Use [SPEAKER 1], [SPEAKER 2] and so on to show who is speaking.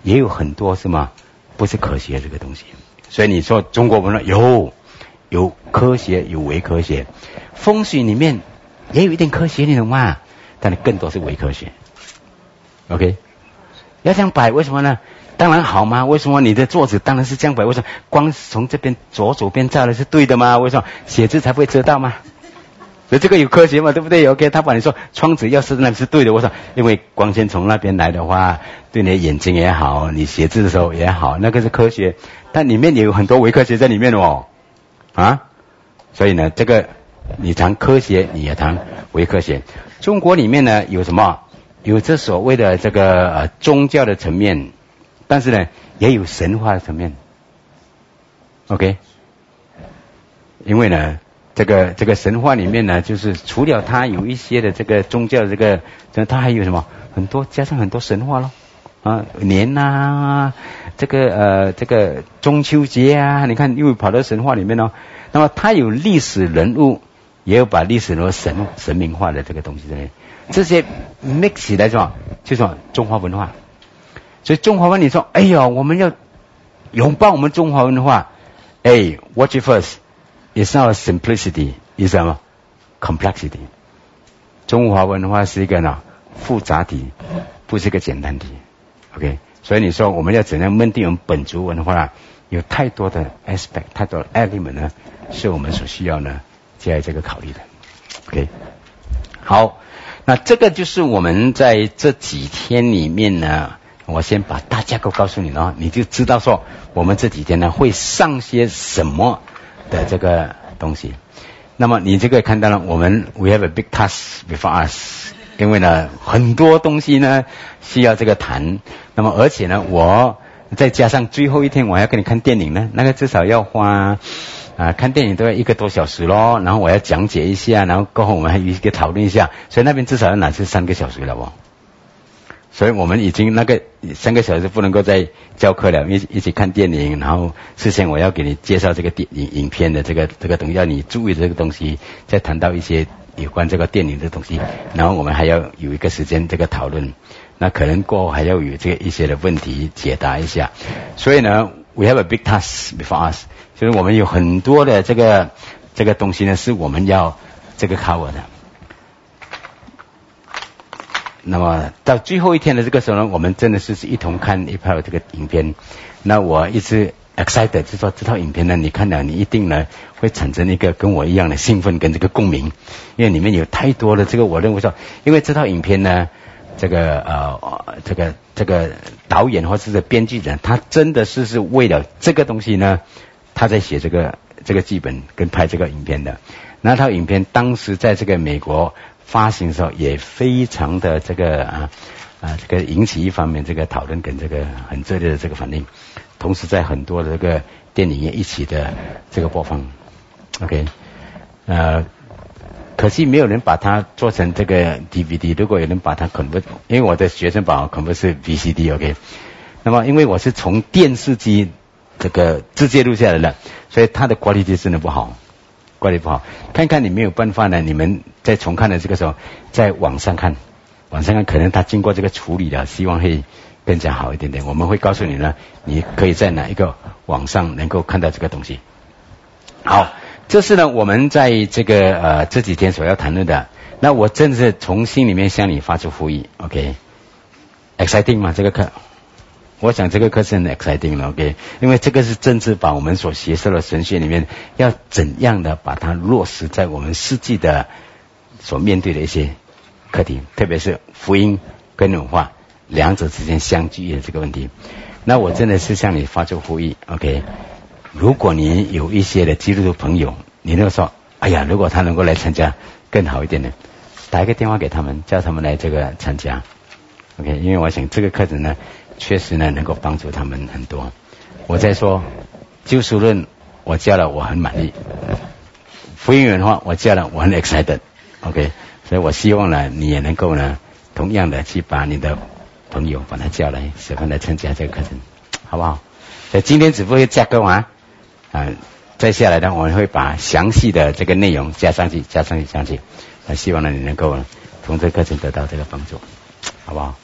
[SPEAKER 1] 也有很多什么不是科学这个东西。所以你说中国文化有科学有伪科学，风水里面也有一点科学，你懂吗？但是更多是伪科学。OK， 要这样摆，为什么呢？当然好吗？为什么你的桌子当然是这样摆？为什么光从这边左手边照的是对的吗？为什么写字才不会遮到吗？所以这个有科学嘛，对不对 ？OK， 他把你说窗子要是那是对的，我说因为光线从那边来的话，对你的眼睛也好，你写字的时候也好，那个是科学，但里面也有很多伪科学在里面哦，啊，所以呢，这个你谈科学，你也谈伪科学。中国里面呢有什么？有这所谓的这个宗教的层面，但是呢也有神话的层面。OK， 因为呢这个神话里面呢，就是除了它有一些的这个宗教的它还有什么很多加上很多神话咯啊，年啊，这个中秋节啊，你看又跑到神话里面哦。那么它有历史人物，也有把历史人物神明化的这个东西在里面。这些 mix 起来是吧？就是中华文化。所以中华文化，你说，哎呀，我们要拥抱我们中华文化。哎 ，watch it first. It's not a simplicity, it's什么 complexity. 中华文化是一个呢复杂体，不是一个简单体。OK， 所以你说我们要怎样认定我们本族文化呢？有太多的 aspect， 太多的 element 呢，是我们所需要呢加以这个考虑的。OK， 好。那这个就是我们在这几天里面呢，我先把大架构告诉你了，你就知道说我们这几天呢会上些什么的这个东西。那么你这个看到了，我们 we have a big task before us， 因为呢很多东西呢需要这个谈。那么而且呢我再加上最后一天我还要跟你看电影呢，那个至少要花看电影都要1个多小时咯，然后我要讲解一下，然后过后我们还有一个讨论一下，所以那边至少要拿去3个小时了哦。所以我们已经那个3个小时不能够再教课了，一起看电影，然后事先我要给你介绍这个影片的这个东西，要你注意的这个东西，再谈到一些有关这个电影的东西，然后我们还要有一个时间这个讨论，那可能过后还要有这个一些的问题解答一下。所以呢 we have a big task before us， 就是我们有很多的这个东西呢是我们要这个 cover 的。那么到最后一天的这个时候呢，我们真的是一同看一套这个影片。那我一直 excited， 就说这套影片呢，你看了你一定呢会产生一个跟我一样的兴奋跟这个共鸣，因为里面有太多的这个，我认为说，因为这套影片呢，这个导演或者是编剧人，他真的是为了这个东西呢，他在写这个剧本跟拍这个影片的。那套影片当时在这个美国发行的时候也非常的这个引起一方面这个讨论跟这个很热烈的这个反应，同时在很多的这个电影院一起的这个播放。OK， 可惜没有人把它做成这个 DVD， 如果有人把它 convert， 因为我的学生把 convert 是 VCD。 OK， 那么因为我是从电视机这个直接录下来的，所以它的 quality 真的不好，看看你没有办法呢，你们在重看的这个时候在网上看可能他经过这个处理了，希望会更加好一点点。我们会告诉你呢，你可以在哪一个网上能够看到这个东西。好，这是呢我们在这个这几天所要谈论的。那我真是从心里面向你发出呼吁。 OK， exciting 嘛，这个课我想这个课是很 exciting 了。 OK， 因为这个是政治把我们所学受的神学里面要怎样的把它落实在我们实际的所面对的一些课题，特别是福音跟文化两者之间相聚的这个问题。那我真的是向你发出呼吁。 OK， 如果你有一些的基督徒朋友，你能够说哎呀，如果他能够来参加更好一点的，打一个电话给他们，叫他们来这个参加。 OK， 因为我想这个课程呢确实呢能够帮助他们很多。我在说救赎论我教了我很满意，福音文化我教了我很 excited。 OK， 所以我希望呢你也能够呢同样的去把你的朋友把他叫来，喜欢来参加这个课程，好不好？所以今天只不过架构再下来呢我们会把详细的这个内容加上去。希望呢你能够从这个课程得到这个帮助，好不好？